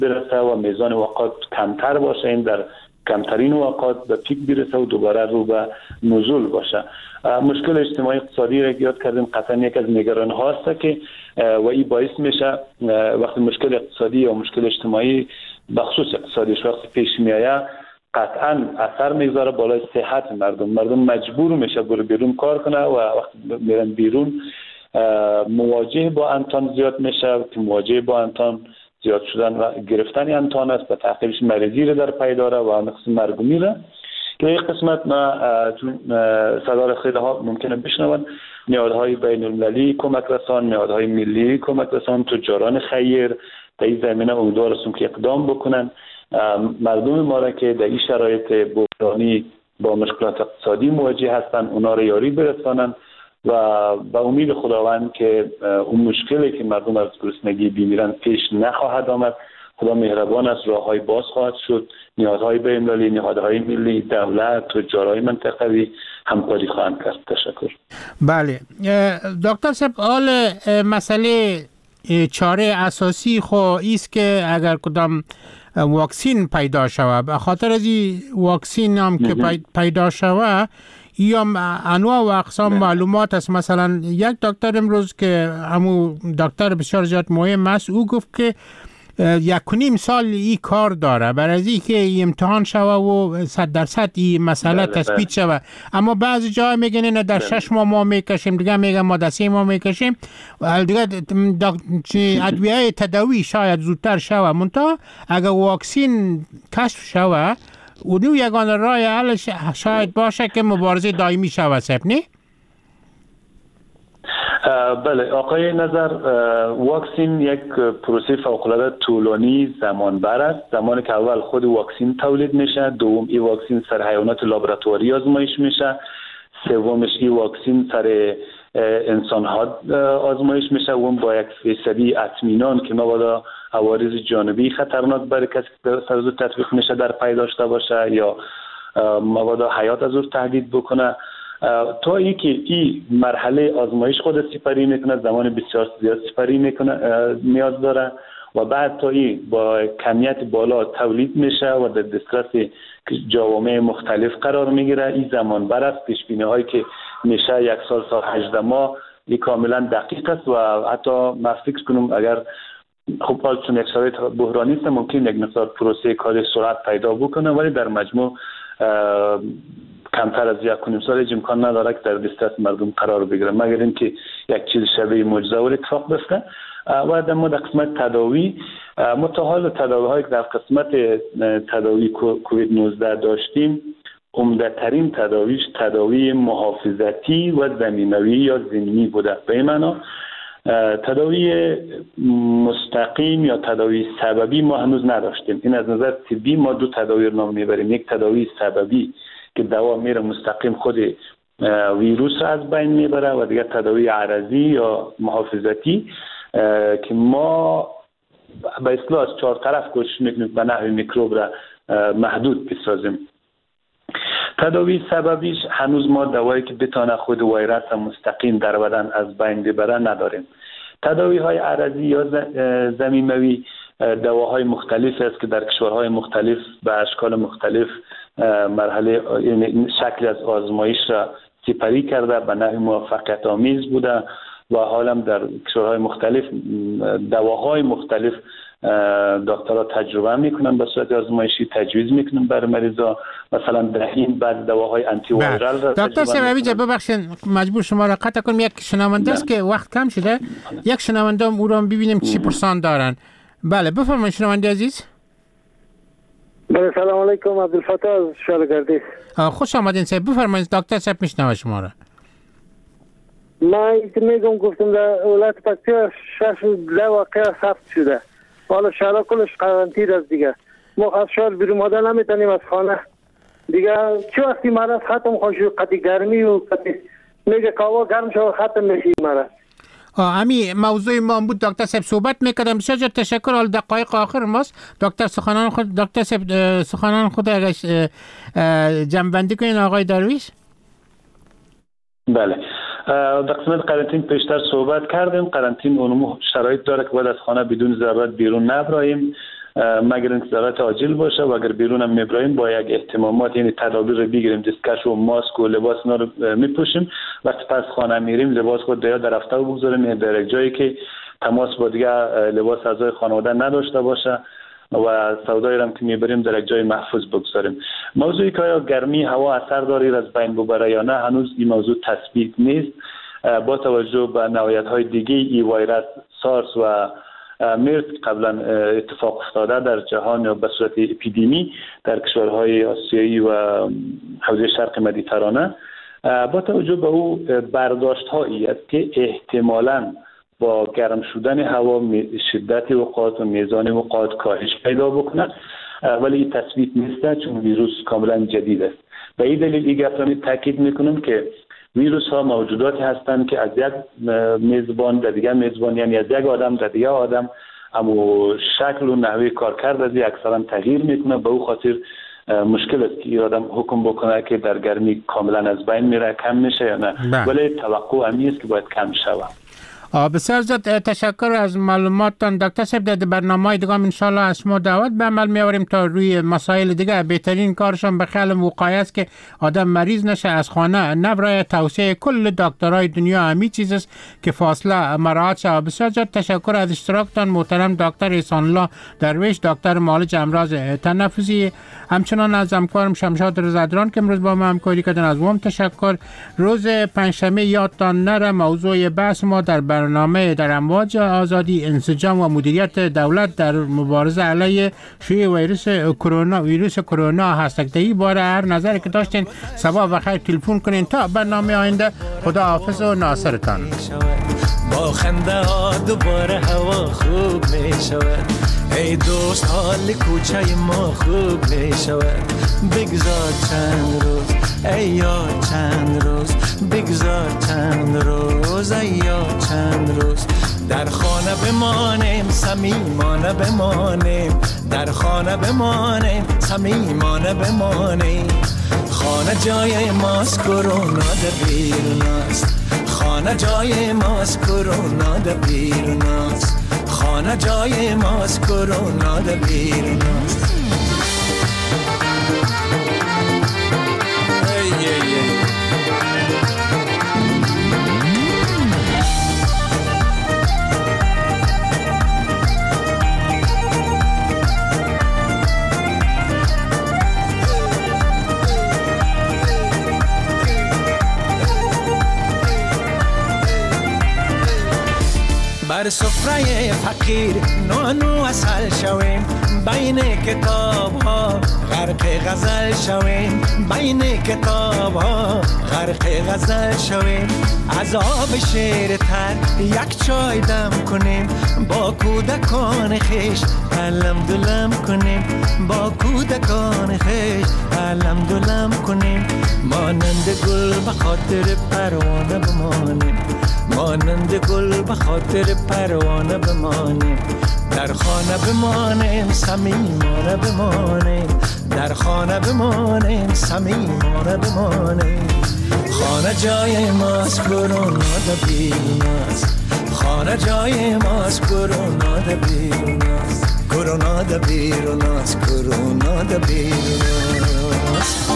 برسه و میزان وقات کمتر باشه، این در کمترین وقات به پیک برسه و دوباره رو به نزول باشه. مشکل اجتماعی اقتصادی را یاد کردیم، قطعا یک از نگران هاست که و این باعث میشه وقتی مشکل اقتصادی یا مشکل اجتماعی بخصوص اقتصادیش وقتی پیش میآید قطعا اثر میگذاره بالای صحت مردم مجبور میشه بره بیرون کار کنه و وقتی میرن بیرون مواجه با انتان زیاد میشه که مواجه با انتان زیاد شدن و گرفتن انتان است و تحقیقش مریضی رو در پی داره و نقص مرگومی را که این قسمت ما چون صدار خیلی ها ممکنه بشنون نهادهای بین المللی کمک رسان، نهادهای ملی کمک رسان، تجاران خیر در این زمینه امیدوار هستم که اقدام بکنن. مردم ما را که در این شرایط بحرانی با مشکلات اقتصادی مواجه هستند اونا را یاری برسانن و با امید خداوند که اون مشکلی که مردم از گرسنگی بیمیرن پیش نخواهد آمد. خدا مهربان است، راههای باز خواهد شد، نهادهای بین‌المللی، نهادهای ملی، دولت، تجارای منطقوی همکاری خواهند کرد. تشکر. بله دکتر صاحب، حال مسئله چاره اساسی خو ایست که اگر کدام واکسین پیدا شود، به خاطر از این واکسین هم که پیدا شود یا انواع و اقسام معلومات است. مثلا یک دکتر امروز که همون دکتر بسیار زیاد مهم است، او گفت که 1.5 سال این کار داره برای از این که امتحان شوه و 100% این مسئله تثبیت شوه. اما بعضی جای میگن نه در 6 ماه ما میکشیم، دیگه میگن ما در 3 ماه میکشیم، دیگه ادویه تداوی شاید زودتر شوه. منتها اگر واکسین کشف شوه اونو یگانه راه حل شاید باشه که مبارزه دائمی شوه. صاحب نه؟ بله آقای نظر، واکسین یک پروسه فوق‌العاده طولانی زمان بر است. زمانی که اول خود واکسین تولید میشه، دوم این واکسین سر حیوانات لابراتواری آزمایش میشه، سومش این واکسین سر انسان ها آزمایش میشه و اون با 1% اطمینان که مبادا عوارض جانبی خطرناک برای کسی که سر زود تطبیق میشه در پی داشته باشه یا مبادا حیات از او تهدید بکنه. تا ای که این مرحله آزمایش خود سپری میکنه، زمان بسیار زیاد سپری میکنه نیاز داره و بعد تا این با کمیت بالا تولید میشه و در دسترس جوامع مختلف قرار میگیره. این زمان بر است. پیش بینی هایی که میشه 1 سال تا 18 ماه این کاملا دقیق است و حتی ما فکر کنم اگر خب حال چون یک شرایط بحرانی است ممکن یک مقدار پروسه کار سرعت پیدا بکنه، ولی در مجموع کمتر از 1.5 سال امکان نداره که در دسترس مردم قرار بگیره مگر اینکه یک چیز شبیه معجزه اتفاق بیفته. و در مورد قسمت تداوی، متحال تداوی هایی که در قسمت تداوی کووید 19 داشتیم، عمده ترین تداویش تداوی محافظتی و زمینوی یا ضمنی بوده. به این معنا تداوی مستقیم یا تداوی سببی ما هنوز نداشتیم. این از نظر طبی ما دو تداوی رو نام میبریم. یک تداوی سببی که دوا میره مستقیم خود ویروس رو از بین میبره و دیگه تداوی عرضی یا محافظتی که ما به اصطلاح از 4 طرف کوشش میکنیم به نحو میکروب را محدود بسازیم. تداوی سببیش هنوز ما دوایی که بتونه خود ویروس مستقیم در بدن از بین ببره نداریم. تداوی های عرضی یا ضمیموی دواهای مختلف است که در کشورهای مختلف به اشکال مختلف مرحله شکل از آزمایش را سپری کرده، به نحو موفقیت آمیز بوده و حالا در کشورهای مختلف دواهای مختلف دکترها تجربه میکنن به صورت آزمایشی تجویز میکنن برای مریضا. مثلا دهین بعد دواهای آنتی ویرال را دکتر سببی جان ببخشید مجبور شما را قطع کنم، یک شنونده است که وقت کم شده، یک شنونده او را ببینیم چی پرسان دارن. بله بفرمایید شنونده عزیز. بله سلام علیکم، عبدالفتاح از شالگردی. خوش آمدین صاحب، بفرمایید دکتر صاحب میشنوه شما را. من میگم گفتم در ولایت پکتیا 6 واقعه ثبت شده، حالا شهرها کلش قرنطینه است دیگه. ما از شهر بیرون ماده نمیتونیم از خانه دیگه. چه وقتی مرض ختم خوشو قطعی گرمی و قطعی میگه کاوا گرم شو ختم میشی مرض. امی موضوع ما بود دکتر صاحب صحبت میکردم. بسیار تشکر. حال دقایق آخر ماست دکتر سخنان خود اگر جمع‌بندی کنین آقای درویش. بله در قسمت قرنطینه پیشتر صحبت کردیم. قرنطینه اونمو شرایط داره که باید از خانه بدون ضرورت بیرون نبراییم. مگر انتظارات عاجل باشه و اگر بیرون هم میبریم با یک اهتمامات، یعنی تدابیر رو بگیریم، دستکش و ماسک و لباس اینا رو میپوشیم. وقتی پس خانه میریم لباس خود در رفته بگذاریم در یک جایی که تماس با دیگه لباس اعضای خانواده نداشته باشه و سودایی هم که میبریم در یک جای محفوظ بگذاریم. موضوعی که آیا گرمی هوا اثر داره از بین ببره یا نه، هنوز این موضوع تثبیت نیست. با توجه به نوعیت‌های دیگه این ویروس سارس و مرس قبلا اتفاق افتاده در جهان یا به صورت اپیدمی در کشورهای آسیایی و حوزه شرق مدیترانه، با توجه به او برداشت‌هایی است که احتمالاً با گرم شدن هوا شدت وقایع و میزان وقایع کاهش پیدا بکنه، ولی این تثبیت نیست چون ویروس کاملا جدید است. به این دلیل این گپ را تاکید میکنم که ویروس ها موجوداتی هستند که از یک میزبان در دیگر میزبان، یعنی از یک آدم در دیگر آدم، اما شکل و نحوه کارکرد از اکثرا تغییر میکنه. به او خاطر مشکل است که این آدم حکم بکنه که در گرمی کاملا از بین میره، کم میشه یا نه، ولی توقع همی است که باید کم شود. بسیار زیاد تشکر از معلوماتتان دکتر صاحب. در برنامه‌های دیگه ان شاء الله از شما دعوت به عمل می‌آوریم تا روی مسائل دیگه. بهترین کارشون به خیال وقایع است که آدم مریض نشه، از خانه نبره. توصیه کل دکترای دنیا همین چیز است که فاصله مراعات شود. بسیار زیاد تشکر از اشتراکتان محترم دکتر احسان الله درویش، دکتر معالج امراض تنفسی. همچنان از همکارم شمشاد رضادران که امروز با ما همکاری کردن، از هم تشکر. روز پنجشنبه یادتان نره موضوع بحث ما در برنامه در امواج آزادی انسجام و مدیریت دولت در مبارزه علیه شیوع ویروس کرونا هست. این باره هر نظری که داشتین صباح بخیر تلفن کنین. تا برنامه آینده خدا حافظ و ناصرتان. با خنده ها دوباره هوا خوب می شود. ای دوست حال کوچه ما خوب می شود. بگذار چند روز ای یار، چند روز بگذار چند روز ای یار، چند روز در خانه بمانیم صمیمانه بمانیم، در خانه بمانیم صمیمانه بمانیم. خانه جای ماست، کرونا در بیرون است. خانه جای ماست، کرونا در بیرون است. خانه جای ماست، کرونا در بیرون است. بر سفره فقیر نانو اصل شویم، بین کتاب ها غرق غزل شویم، بین کتاب ها غرق غزل شویم. از آب شیر تر یک چای دم کنیم، با کودکان خیش علم دلم کنیم، با کودکان خیش علم دلم کنیم. مانند گل به خاطر پروانه بمانیم، مانند گل به خاطر پروانه بمانیم. در خانه بمانیم صمیمانه بمانیم، در خانه بمانیم صمیمانه بمانیم. خانه جای ماست، کرونا در بیرون است. خانه جای ماست، کرونا در بیرون است. کرونا در بیرون است، کرونا در بیرون است.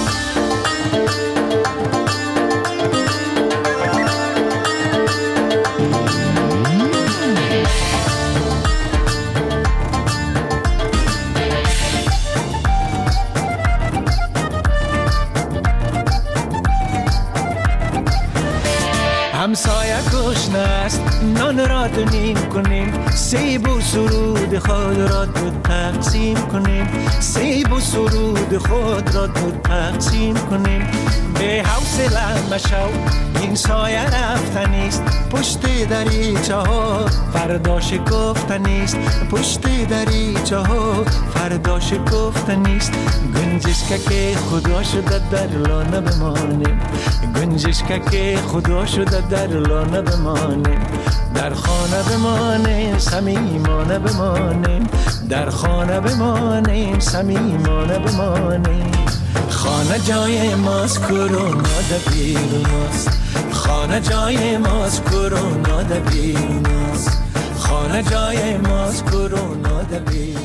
همسایه گشنه است نان را دونیم کنیم، سیب و سرود خود را دو تقسیم کنیم، سیب و سرود خود را دو تقسیم کنیم. به حوصله مشو این سایه رفتنیست، پشت دریچه ها فردا شکفتنیست، پشت دریچه ها فردا شکفتنیست. گنجشکه که خدا شده در لانه بمانیم، گنجشکه که خدا شده در لانه بمانیم. در خانه بمانیم صمیمانه بمانیم، در خانه بمانیم صمیمانه بمانیم. خانه جای ماست، کرونا در بیرون است. خانه جای ماست، کرونا در بیرون است. خانه جای ماست، کرونا در بیرون